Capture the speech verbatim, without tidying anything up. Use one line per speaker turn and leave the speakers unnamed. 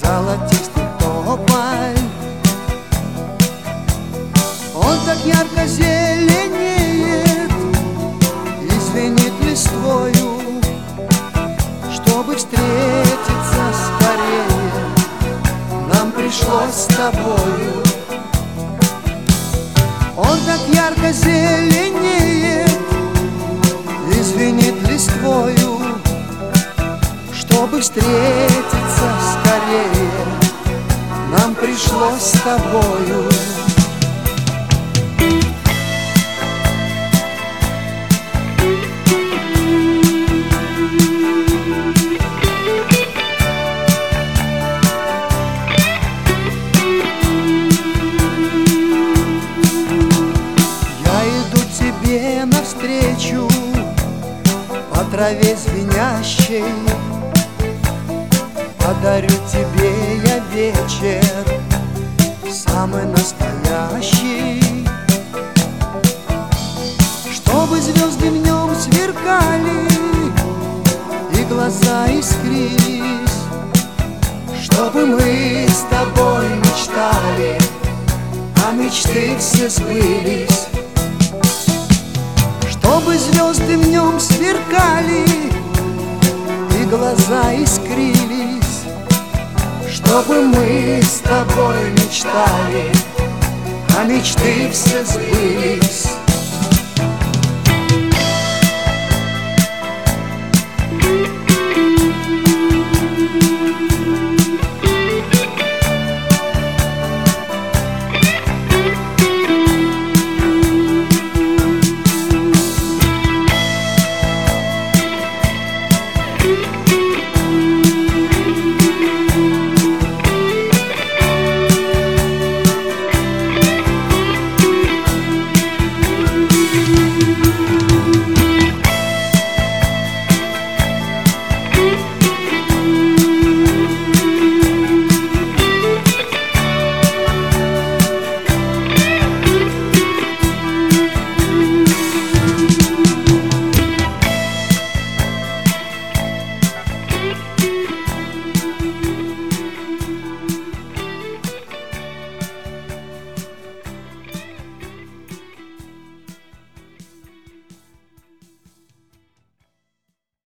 золотистый тополь. Он так ярко зеленеет и звенит листвою. Чтобы встретиться скорее, нам пришлось с тобою. Он так ярко зеленеет и звенит листвою. Чтобы встретиться скорее, нам пришлось с тобою. Навстречу по траве звенящей, подарю тебе я вечер самый настоящий. Чтобы звезды в нем сверкали и глаза искрились, чтобы мы с тобой мечтали, а мечты все сбылись. Чтобы звезды в нем сверкали и глаза искрились, чтобы мы с тобой мечтали, а мечты все сбылись.